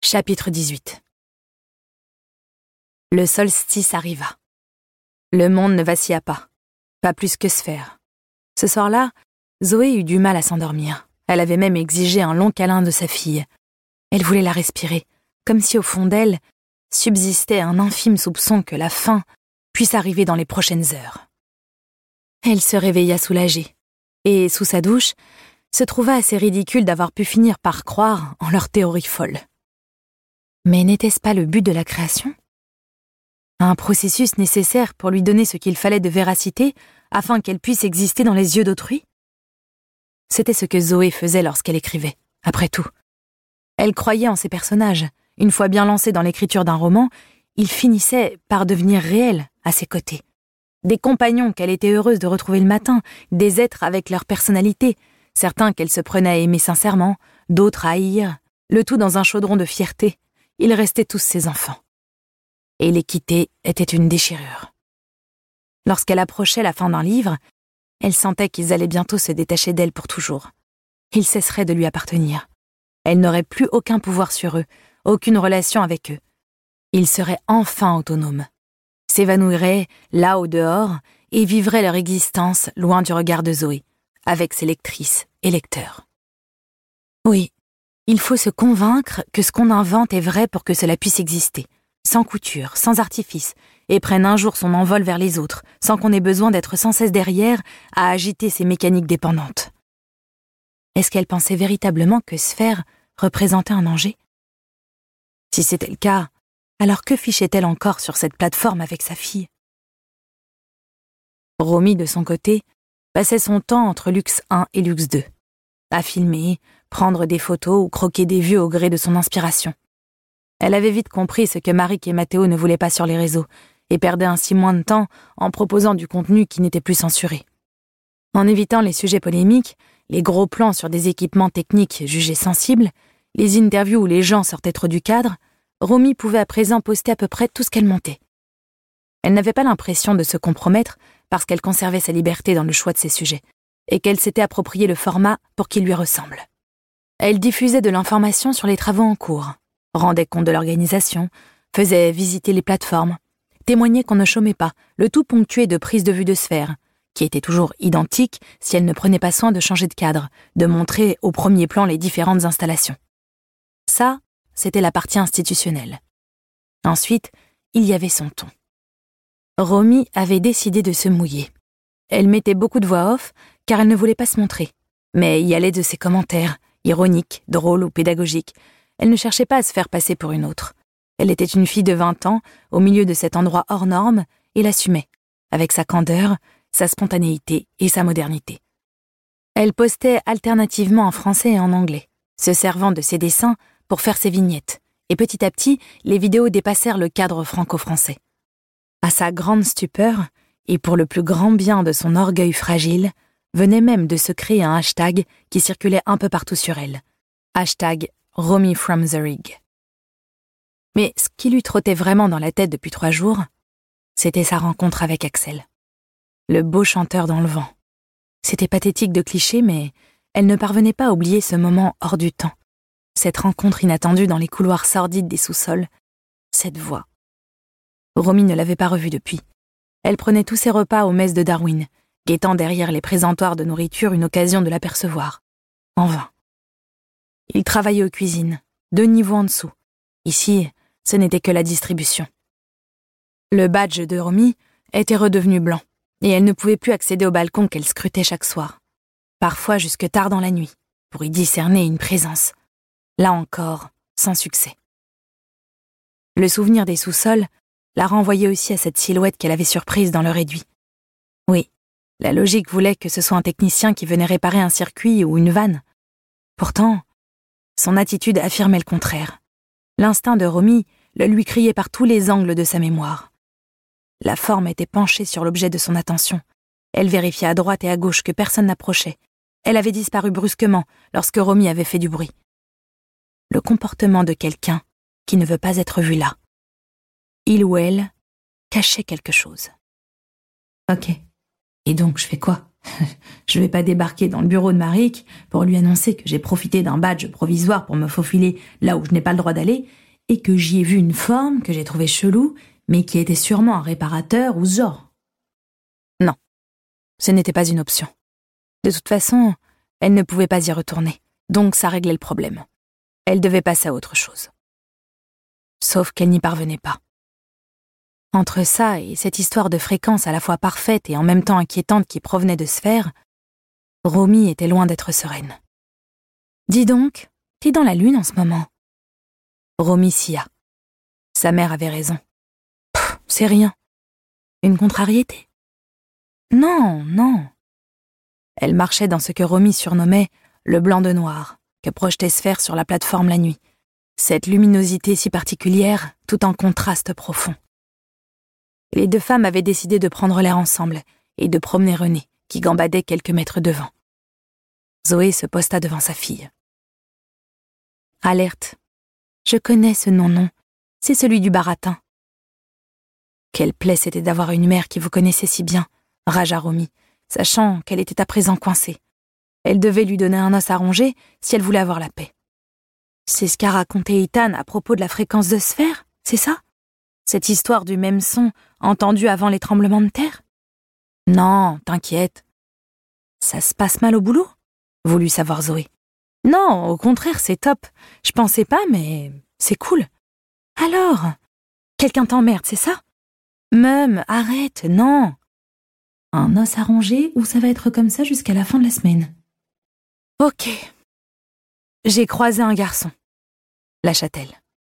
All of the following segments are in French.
Chapitre 18. Le solstice arriva. Le monde ne vacilla pas plus que Sphère. Ce soir-là, Zoé eut du mal à s'endormir. Elle avait même exigé un long câlin de sa fille. Elle voulait la respirer, comme si au fond d'elle subsistait un infime soupçon que la fin puisse arriver dans les prochaines heures. Elle se réveilla soulagée, et, sous sa douche, se trouva assez ridicule d'avoir pu finir par croire en leur théorie folle. Mais n'était-ce pas le but de la création ? Un processus nécessaire pour lui donner ce qu'il fallait de véracité afin qu'elle puisse exister dans les yeux d'autrui ? C'était ce que Zoé faisait lorsqu'elle écrivait, après tout. Elle croyait en ses personnages. Une fois bien lancés dans l'écriture d'un roman, ils finissaient par devenir réels à ses côtés. Des compagnons qu'elle était heureuse de retrouver le matin, des êtres avec leur personnalité, certains qu'elle se prenait à aimer sincèrement, d'autres à haïr, le tout dans un chaudron de fierté. Ils restaient tous ses enfants. Et les quitter était une déchirure. Lorsqu'elle approchait la fin d'un livre, elle sentait qu'ils allaient bientôt se détacher d'elle pour toujours. Ils cesseraient de lui appartenir. Elle n'aurait plus aucun pouvoir sur eux, aucune relation avec eux. Ils seraient enfin autonomes, s'évanouiraient là au dehors et vivraient leur existence loin du regard de Zoé, avec ses lectrices et lecteurs. Oui, il faut se convaincre que ce qu'on invente est vrai pour que cela puisse exister, sans couture, sans artifice, et prenne un jour son envol vers les autres, sans qu'on ait besoin d'être sans cesse derrière à agiter ses mécaniques dépendantes. Est-ce qu'elle pensait véritablement que Sphère représentait un danger ? Si c'était le cas, alors que fichait-elle encore sur cette plateforme avec sa fille ? Romy, de son côté, passait son temps entre Luxe 1 et Luxe 2, à filmer, prendre des photos ou croquer des vues au gré de son inspiration. Elle avait vite compris ce que Maric et Mathéo ne voulaient pas sur les réseaux, et perdait ainsi moins de temps en proposant du contenu qui n'était plus censuré. En évitant les sujets polémiques, les gros plans sur des équipements techniques jugés sensibles, les interviews où les gens sortaient trop du cadre, Romy pouvait à présent poster à peu près tout ce qu'elle montait. Elle n'avait pas l'impression de se compromettre parce qu'elle conservait sa liberté dans le choix de ses sujets, et qu'elle s'était approprié le format pour qu'il lui ressemble. Elle diffusait de l'information sur les travaux en cours, rendait compte de l'organisation, faisait visiter les plateformes, témoignait qu'on ne chômait pas, le tout ponctué de prises de vue de Sphère, qui étaient toujours identiques si elle ne prenait pas soin de changer de cadre, de montrer au premier plan les différentes installations. Ça, c'était la partie institutionnelle. Ensuite, il y avait son ton. Romy avait décidé de se mouiller. Elle mettait beaucoup de voix off, car elle ne voulait pas se montrer, mais y allait de ses commentaires, ironiques, drôles ou pédagogiques. Elle ne cherchait pas à se faire passer pour une autre. Elle était une fille de 20 ans, au milieu de cet endroit hors norme, et l'assumait, avec sa candeur, sa spontanéité et sa modernité. Elle postait alternativement en français et en anglais, se servant de ses dessins pour faire ses vignettes, et petit à petit, les vidéos dépassèrent le cadre franco-français. À sa grande stupeur, et pour le plus grand bien de son orgueil fragile, venait même de se créer un hashtag qui circulait un peu partout sur elle. Hashtag Romy from the Rig. Mais ce qui lui trottait vraiment dans la tête depuis 3 jours, c'était sa rencontre avec Axel. Le beau chanteur dans le vent. C'était pathétique de cliché, mais elle ne parvenait pas à oublier ce moment hors du temps. Cette rencontre inattendue dans les couloirs sordides des sous-sols. Cette voix. Romy ne l'avait pas revue depuis. Elle prenait tous ses repas aux messes de Darwin, guettant derrière les présentoirs de nourriture une occasion de l'apercevoir. En vain. Il travaillait aux cuisines, 2 niveaux en dessous. Ici, ce n'était que la distribution. Le badge de Romy était redevenu blanc, et elle ne pouvait plus accéder au balcon qu'elle scrutait chaque soir, parfois jusque tard dans la nuit, pour y discerner une présence. Là encore, sans succès. Le souvenir des sous-sols la renvoyait aussi à cette silhouette qu'elle avait surprise dans le réduit. Oui, la logique voulait que ce soit un technicien qui venait réparer un circuit ou une vanne. Pourtant, son attitude affirmait le contraire. L'instinct de Romy le lui criait par tous les angles de sa mémoire. La forme était penchée sur l'objet de son attention. Elle vérifiait à droite et à gauche que personne n'approchait. Elle avait disparu brusquement lorsque Romy avait fait du bruit. Le comportement de quelqu'un qui ne veut pas être vu là. Il ou elle cachait quelque chose. Ok. Et donc, je fais quoi ? Je vais pas débarquer dans le bureau de Maric pour lui annoncer que j'ai profité d'un badge provisoire pour me faufiler là où je n'ai pas le droit d'aller et que j'y ai vu une forme que j'ai trouvée chelou, mais qui était sûrement un réparateur ou ce genre. Non, ce n'était pas une option. De toute façon, elle ne pouvait pas y retourner, donc ça réglait le problème. Elle devait passer à autre chose. Sauf qu'elle n'y parvenait pas. Entre ça et cette histoire de fréquence à la fois parfaite et en même temps inquiétante qui provenait de Sphère, Romy était loin d'être sereine. « Dis donc, t'es dans la lune en ce moment. » Romy sia. Sa mère avait raison. « C'est rien. Une contrariété. » « Non, non. » Elle marchait dans ce que Romy surnommait le blanc de noir, que projetait Sphère sur la plateforme la nuit. Cette luminosité si particulière, tout en contraste profond. Les deux femmes avaient décidé de prendre l'air ensemble et de promener René, qui gambadait quelques mètres devant. Zoé se posta devant sa fille. « Alerte. Je connais ce nom-nom. C'est celui du baratin. » Quelle plaie c'était d'avoir une mère qui vous connaissait si bien, ragea Romy, sachant qu'elle était à présent coincée. Elle devait lui donner un os à ronger si elle voulait avoir la paix. C'est ce qu'a raconté Ethan à propos de la fréquence de Sphère, c'est ça? Cette histoire du même son entendu avant les tremblements de terre? Non, t'inquiète. Ça se passe mal au boulot? Voulut savoir Zoé. Non, au contraire, c'est top. Je pensais pas, mais c'est cool. Alors, quelqu'un t'emmerde, c'est ça? Mum, arrête, non. Un os à ronger ou ça va être comme ça jusqu'à la fin de la semaine? Ok. J'ai croisé un garçon, lâcha-t-elle.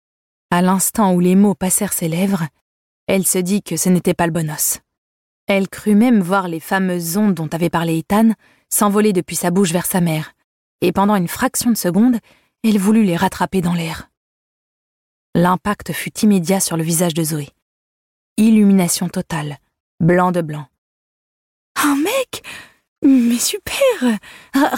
À l'instant où les mots passèrent ses lèvres, elle se dit que ce n'était pas le bon os. Elle crut même voir les fameuses ondes dont avait parlé Ethan s'envoler depuis sa bouche vers sa mère, et pendant une fraction de seconde, elle voulut les rattraper dans l'air. L'impact fut immédiat sur le visage de Zoé. Illumination totale, blanc de blanc. « Un mec? Mais super! Raconte !»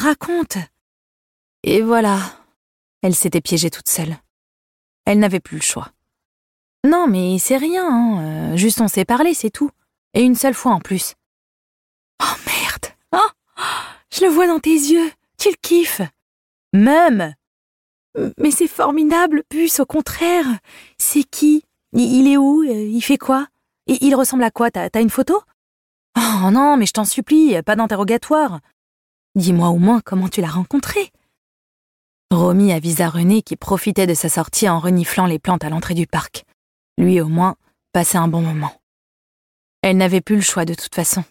Et voilà, elle s'était piégée toute seule. Elle n'avait plus le choix. « Non, mais c'est rien, hein. Juste on s'est parlé, c'est tout. Et une seule fois en plus. »« Oh merde! Oh, je le vois dans tes yeux. Tu le kiffes. »« Même !»« Mais c'est formidable, puce, au contraire. C'est qui? Il est où? Il fait quoi? Et il ressemble à quoi? T'as une photo? » ?»« Oh non, mais je t'en supplie, pas d'interrogatoire. Dis-moi au moins comment tu l'as rencontré. » Romy avisa René qui profitait de sa sortie en reniflant les plantes à l'entrée du parc. Lui, au moins, passait un bon moment. Elle n'avait plus le choix de toute façon.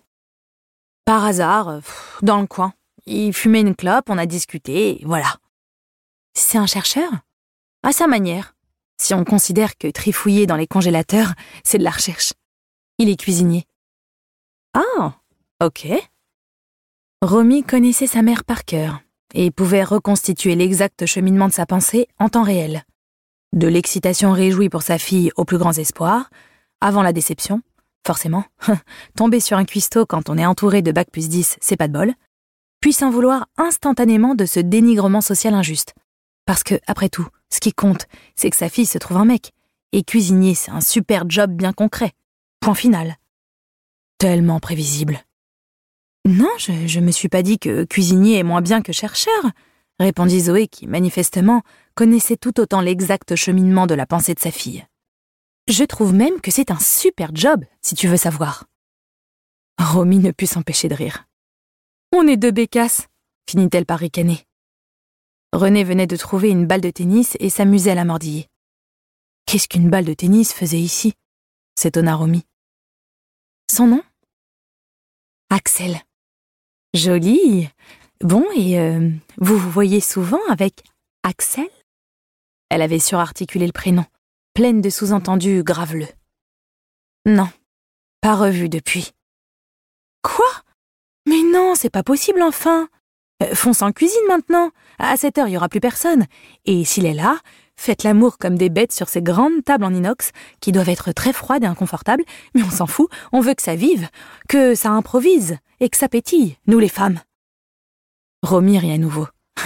Par hasard, dans le coin. Il fumait une clope, on a discuté, et voilà. C'est un chercheur? À sa manière. Si on considère que trifouiller dans les congélateurs, c'est de la recherche. Il est cuisinier. Ah, ok. Romy connaissait sa mère par cœur et pouvait reconstituer l'exact cheminement de sa pensée en temps réel. De l'excitation réjouie pour sa fille aux plus grands espoirs, avant la déception, forcément, tomber sur un cuistot quand on est entouré de bac+10, c'est pas de bol, puis s'en vouloir instantanément de ce dénigrement social injuste. Parce que, après tout, ce qui compte, c'est que sa fille se trouve un mec, et cuisinier, c'est un super job bien concret. Point final. Tellement prévisible. Non, je me suis pas dit que cuisinier est moins bien que chercheur, répondit Zoé qui, manifestement, connaissait tout autant l'exact cheminement de la pensée de sa fille. Je trouve même que c'est un super job, si tu veux savoir. Romy ne put s'empêcher de rire. On est deux bécasses, finit-elle par ricaner. René venait de trouver une balle de tennis et s'amusait à la mordiller. Qu'est-ce qu'une balle de tennis faisait ici? S'étonna Romy. Son nom? Axel. Joli. Bon, et vous vous voyez souvent avec Axel? Elle avait surarticulé le prénom, pleine de sous-entendus graveleux. Non, pas revu depuis. Quoi? Mais non, c'est pas possible enfin. Fonce en cuisine maintenant. À cette heure, il y aura plus personne. Et s'il est là, faites l'amour comme des bêtes sur ces grandes tables en inox qui doivent être très froides et inconfortables, mais on s'en fout, on veut que ça vive, que ça improvise et que ça pétille, nous les femmes. Romy rit à nouveau.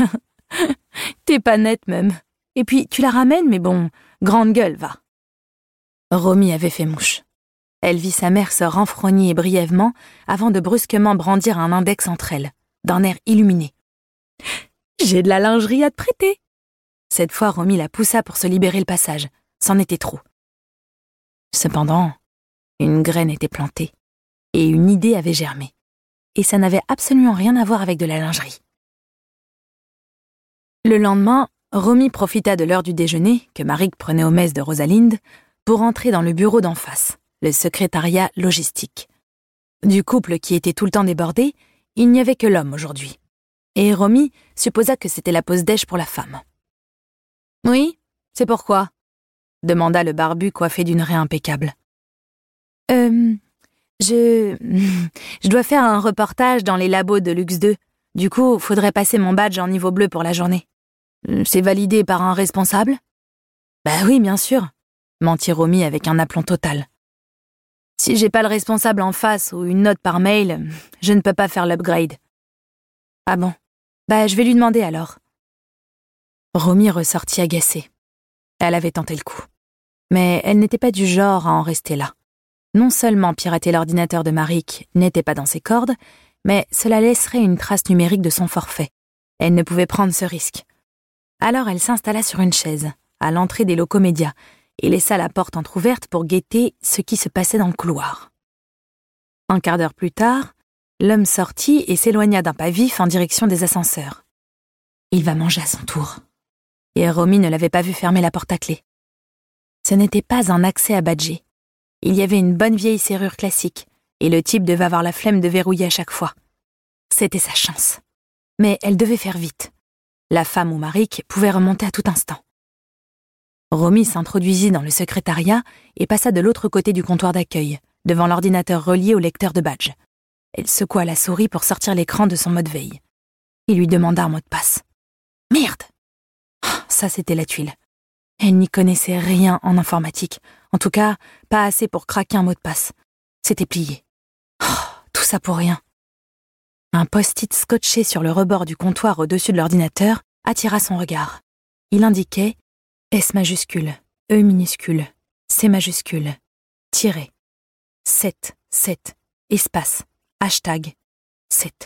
T'es pas nette même. Et puis tu la ramènes, mais bon, grande gueule, va. Romy avait fait mouche. Elle vit sa mère se renfrogner brièvement avant de brusquement brandir un index entre elles, d'un air illuminé. « J'ai de la lingerie à te prêter !» Cette fois, Romy la poussa pour se libérer le passage. C'en était trop. Cependant, une graine était plantée et une idée avait germé. Et ça n'avait absolument rien à voir avec de la lingerie. Le lendemain, Romy profita de l'heure du déjeuner que Maric prenait aux messes de Rosalinde pour entrer dans le bureau d'en face, le secrétariat logistique. Du couple qui était tout le temps débordé, il n'y avait que l'homme aujourd'hui. Et Romy supposa que c'était la pause déj pour la femme. « Oui, c'est pourquoi ?» demanda le barbu coiffé d'une raie impeccable. Je dois faire un reportage dans les labos de Luxe 2. Du coup, faudrait passer mon badge en niveau bleu pour la journée. C'est validé par un responsable ? Bah oui, bien sûr, mentit Romy avec un aplomb total. Si j'ai pas le responsable en face ou une note par mail, je ne peux pas faire l'upgrade. Ah bon ? Bah je vais lui demander alors. Romy ressortit agacée. Elle avait tenté le coup. Mais elle n'était pas du genre à en rester là. Non seulement pirater l'ordinateur de Maric n'était pas dans ses cordes, mais cela laisserait une trace numérique de son forfait. Elle ne pouvait prendre ce risque. Alors elle s'installa sur une chaise, à l'entrée des locaux médias, et laissa la porte entr'ouverte pour guetter ce qui se passait dans le couloir. Un quart d'heure plus tard, l'homme sortit et s'éloigna d'un pas vif en direction des ascenseurs. Il va manger à son tour. Et Romy ne l'avait pas vu fermer la porte à clé. Ce n'était pas un accès à badger. Il y avait une bonne vieille serrure classique, et le type devait avoir la flemme de verrouiller à chaque fois. C'était sa chance. Mais elle devait faire vite. La femme ou Maric pouvait remonter à tout instant. Romy s'introduisit dans le secrétariat et passa de l'autre côté du comptoir d'accueil, devant l'ordinateur relié au lecteur de badge. Elle secoua la souris pour sortir l'écran de son mode veille. Il lui demanda un mot de passe. Merde! Ça, c'était la tuile. Elle n'y connaissait rien en informatique. En tout cas, pas assez pour craquer un mot de passe. C'était plié. Tout ça pour rien. Un post-it scotché sur le rebord du comptoir au-dessus de l'ordinateur attira son regard. Il indiquait S majuscule, E minuscule, C majuscule, tiré, 7, espace, hashtag, 7.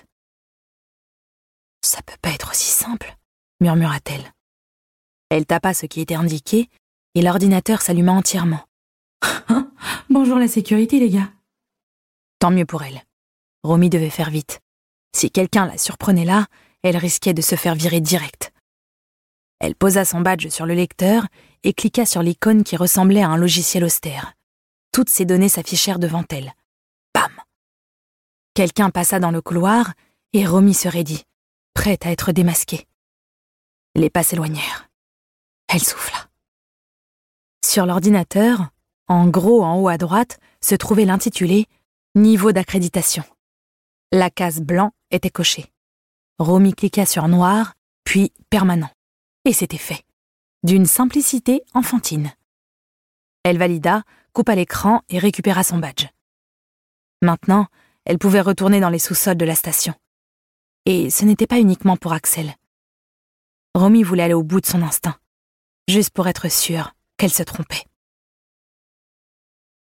Ça peut pas être aussi simple, murmura-t-elle. Elle tapa ce qui était indiqué et l'ordinateur s'alluma entièrement. Bonjour la sécurité, les gars. Tant mieux pour elle. Romy devait faire vite. Si quelqu'un la surprenait là, elle risquait de se faire virer direct. Elle posa son badge sur le lecteur et cliqua sur l'icône qui ressemblait à un logiciel austère. Toutes ses données s'affichèrent devant elle. Bam! Quelqu'un passa dans le couloir et Romy se raidit, prête à être démasquée. Les pas s'éloignèrent. Elle souffla. Sur l'ordinateur, en gros en haut à droite, se trouvait l'intitulé « Niveau d'accréditation ». La case blanc était cochée. Romy cliqua sur noir, puis permanent. Et c'était fait. D'une simplicité enfantine. Elle valida, coupa l'écran et récupéra son badge. Maintenant, elle pouvait retourner dans les sous-sols de la station. Et ce n'était pas uniquement pour Axel. Romy voulait aller au bout de son instinct, juste pour être sûre qu'elle se trompait.